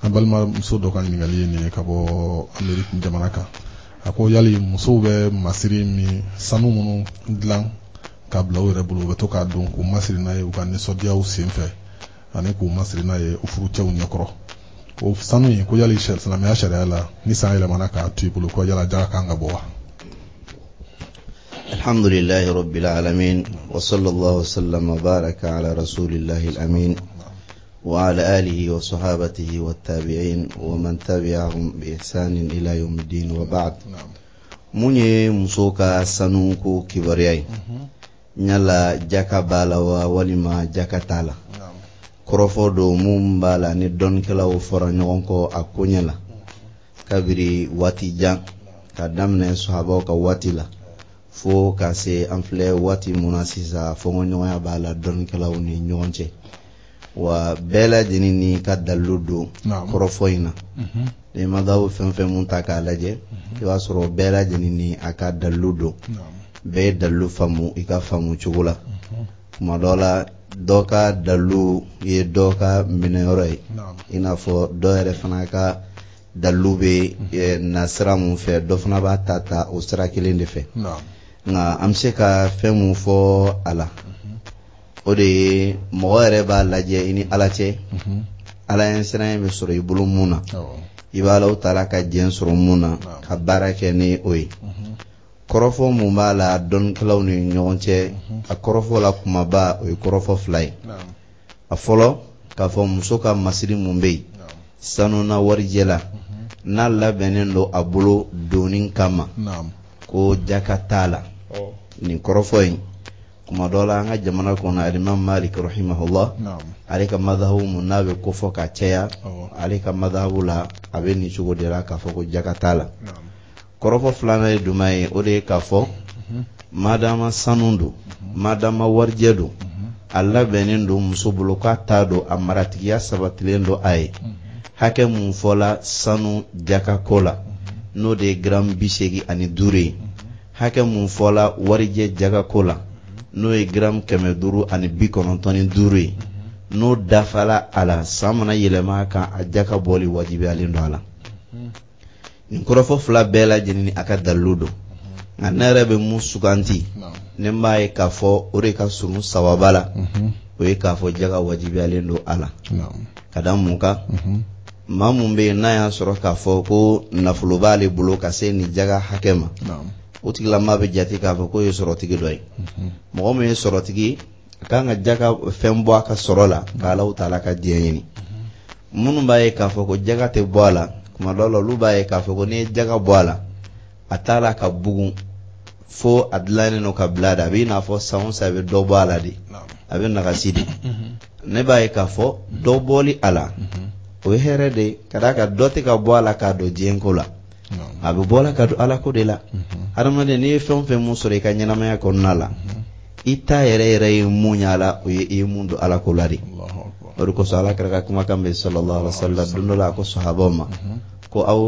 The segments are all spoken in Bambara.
an balima muso dɔ ka ɲininkali ye nin ye ka bɔ Ameriki jamana kan. A ko yali musow bɛ masiri min sanu minnu dilan ka bila u yɛrɛ bolo u bɛ to k'a don k'u masiri n'a ye u ka nisɔndiyaw senfɛ ani k'u masiri n'a ye u furucɛw ɲɛkɔrɔ. O sanu in ko yali silamɛya sariya la ni san yɛlɛmana k'a to i bolo ko yala jaga kan ka bɔ wa? Alhamdulillahi rabbil alamin wa sallallahu wasallam wa baraka ala rasulillahi al-amin wa ala alihi wa sahabatihi wa tabi'in wa man tabi'ahum bi ihsanin ila yawmiddin wa ba'd. Munye muso ka sanu ko kibariyai nyala jaka bala wa walima jaka tala korofo do mum bala ni don kala o fora nyon ko akunyala kabiri wati jan ka damne sahaba ka wati la fo ka se amfle wati munasisa fo nyon ya bala don kala ni nyonche wa bela jinini ka daludo korofo ina de madaw fenfe muntaka laje wa soro bela jinini aka daludo be dalu famu ika famu chugula kuma dola doka dalu ye doka minore ina fo do ere fana ka dalu be nasra mun fe do fana ba tata o sira kelen de fe nga amse ka femu fo ala o de mo ere ba laje ini ala che ala en sira be soro ibulu muna ibala o tala ka jen soro muna ka barake ni oyi korofo mun b'a la don kalaw ni ɲɔgɔn cɛ a korofo la kuma ba o ye korofo fila ye a fɔlɔ k'a fɔ muso ka masiri mun bɛ yen sanu na warijɛ la n'a labɛnnen don a bolo donni kama ko jaka t'a la nin kɔrɔfɔ in kuma dɔ la an ka jamana kɔnɔ alimam Malik rahimahullah ale ka madhabu mun n'a bɛ kofɔ ka caya ale ka madhabu la a bɛ nin cogo de la k'a fɔ ko jaka t'a la korofo filanan ye duma ye o de ye k'a fɔ madama sanu don madama warijɛ don a labɛnnen don muso bolo k'a t'a don a maratigiya sabatilen don a ye hakɛ mun fɔla sanu jakako la n'o de ye gram 85 ye hakɛ mun fɔla warijɛ jakako la n'o ye gram 595 ye n'o dafala a la san mana yɛlɛma kan a jaka bɔli wajibiyalen don a la nin korofo fila bɛɛ lajɛlen a ka dalilu don nka ne yɛrɛ bɛ mun suganti ne b'a ye k'a fɔ o de ka surun sababa la o ye k'a fɔ jaga wajibiyalen don a la ka da mun kan maa mun bɛ yen n'a y'a sɔrɔ k'a fɔ ko nafolo b'ale bolo ka se nin jaga hakɛ ma o tigilamaa bɛ jate k'a fɔ ko ye sɔrɔtigi dɔ ye mɔgɔ min ye sɔrɔtigi a kan ka jaga fɛn bɔ a ka sɔrɔ la k'Alahu Taala ka diɲɛ ɲini minnu b'a ye k'a fɔ ko jaga tɛ bɔ a la kuma dɔ la olu b'a ye k'a fɔ ko ni ye jaga bɔ a la a t'a la ka bugun fo a dilannen no ka bila da a bɛ n'a fɔ san o san a bɛ dɔ bɔ a la de a bɛ nagasi de ne b'a ye k'a fɔ dɔ bɔli a la o ye hɛrɛ de ka d'a kan dɔ tɛ ka bɔ a la k'a don diɲɛko la a bɛ bɔ a la ka don ala ko de la adamaden n'i ye fɛn o fɛn mun sɔrɔ i ka ɲɛnamaya kɔnɔna la i ta yɛrɛ yɛrɛ ye mun y'a la o ye i ye mun don ala ko la de o de kosɔn ala kɛra ka kumakan bɛ sallallahu alaihi wasallam don dɔ la a ko sahabaw ma ko aw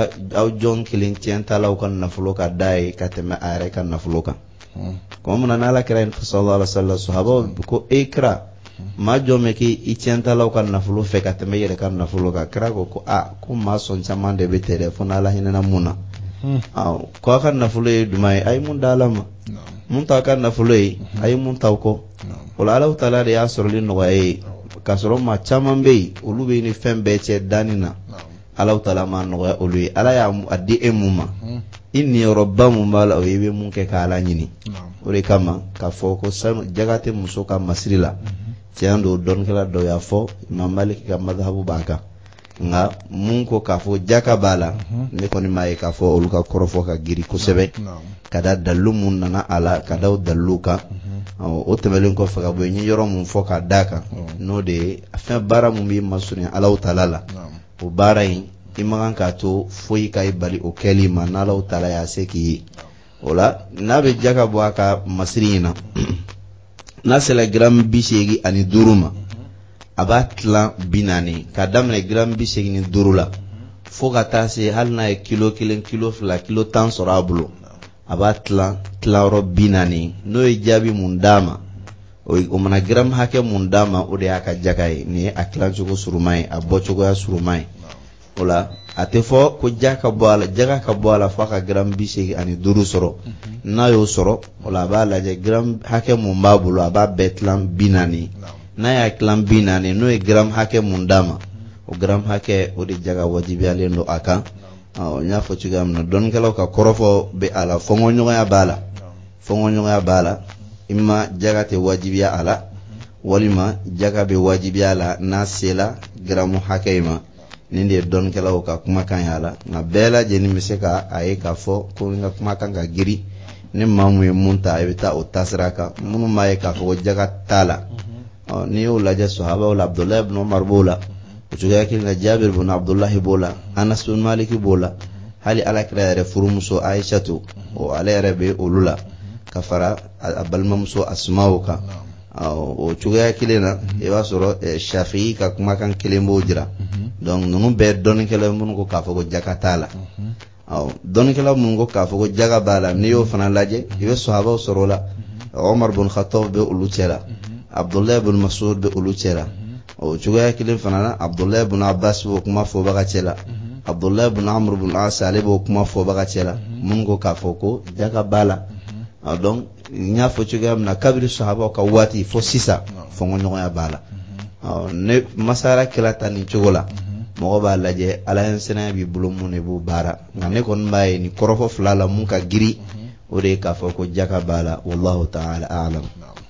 jɔn kelen tiɲɛ t'a la aw ka nafolo ka da ye ka tɛmɛ a yɛrɛ ka nafolo kan kuma min na n'ala kɛra sallallahu alaihi wasallam sahabaw ko e kira maa jɔn bɛ k'i tiɲɛ t'a la aw ka nafolo fɛ ka tɛmɛ i yɛrɛ ka nafolo kan kira ko ko maa sɔn caman de bɛ tɛ dɛ fo n'ala hinɛna mun na ko a ka nafolo ye jumɛn ye a ye mun da ala ma mun t'aw ka nafolo ye a ye mun t'aw kɔ o la Alahu Taala de y'a sɔrɔli nɔgɔya ye k'a sɔrɔ maa caman bɛ yen olu bɛ ni fɛn bɛɛ cɛ danni na Alahu Taala ma nɔgɔya olu ye ala y'a di e mun ma i niyɔrɔba mun b'a la o ye i bɛ mun kɛ ka ala ɲini o de kama k'a fɔ ko jaga tɛ muso ka masiri la tiɲɛ don dɔnnikɛla dɔ y'a fɔ Imam Malik ka madhabu b'a kan nka mun ko k'a fɔ jaka b'a la ne kɔni m'a ye k'a fɔ olu ka kɔrɔfɔ ka giri kosɛbɛ ka da dalilu mun nana a la ka da o dalilu kan o tɛmɛlen kɔfɛ ka bɔ yen n ye yɔrɔ mun fɔ ka d'a kan n'o de ye fɛn baara mun b'i masurunya Alahu Taala la o baara in i man kan k'a to foyi ka i bali o kɛli ma n'Alahu Taala y'a se k'i ye o la n'a bɛ jaka bɔ a ka masiri in na n'a sera gram 85 ma a b'a tilan 40 ka daminɛ gram 85 la fo ka taa se hali n'a ye kilo 1 kilo 2 kilo 10 sɔrɔ a bolo a b'a tilan yɔrɔ 40 n'o ye jaabi mun d'a ma o mana gram hakɛ mun d'a ma o de y'a ka jaka ye nin ye a tilan cogo suruma ye a bɔ cogoya suruma ye ola ate fo ko jaga ka boala fa ka gram bise ani duru soro na yo soro ola ba la je gram hake mun ba bulu aba betlam binani na ya klam binani no e gram hake mun dama o gram hake o de jaga wajibi alendo aka nya fo cigam no don kala ka korofo be ala fongo nyoya bala imma jaga te wajibi ala walima jaga be wajibi ala na sela gramu hakema ninde don kala ka kuma kan yala na bela jeni miseka aye ka fo ko nga kuma kan ga giri ne mamu e munta e bita o tasraka munu maye ka fo jaga tala ni o la sahaba wala abdullah ibn umar bola o juga kin na jabir ibn abdullah bola anas bin malik bola hali ala kra furumuso aishatu o ala rabe ulula kafara abalmamso asmauka o juga kilena e wasoro shafi'i ka kuma kan kilembo jira donc nunu be don kala mun ko ka fo ko jakatala don kala mun ko ka fo ko jaga bala ni yo fana laje ibe sahaba sorola umar bin khattab be ulu cera abdullah ibn mas'ud be ulu cera o juga kilen fana abdullah ibn abbas bo kuma fo baga cela abdullah ibn amr ibn as ali bo kuma fo baga cela mun ko ka fo ko jaga bala donc nya fo juga na kabiri sahaba ka wati fo sisa fo ngonyo ya bala ne masara kila tani chogola mo ba laje ala hen sena bi bulum mun bu bara ngane kon baye ni korofo flala mun ka giri o de ka fo ko jaka bala wallahu ta'ala a'lam.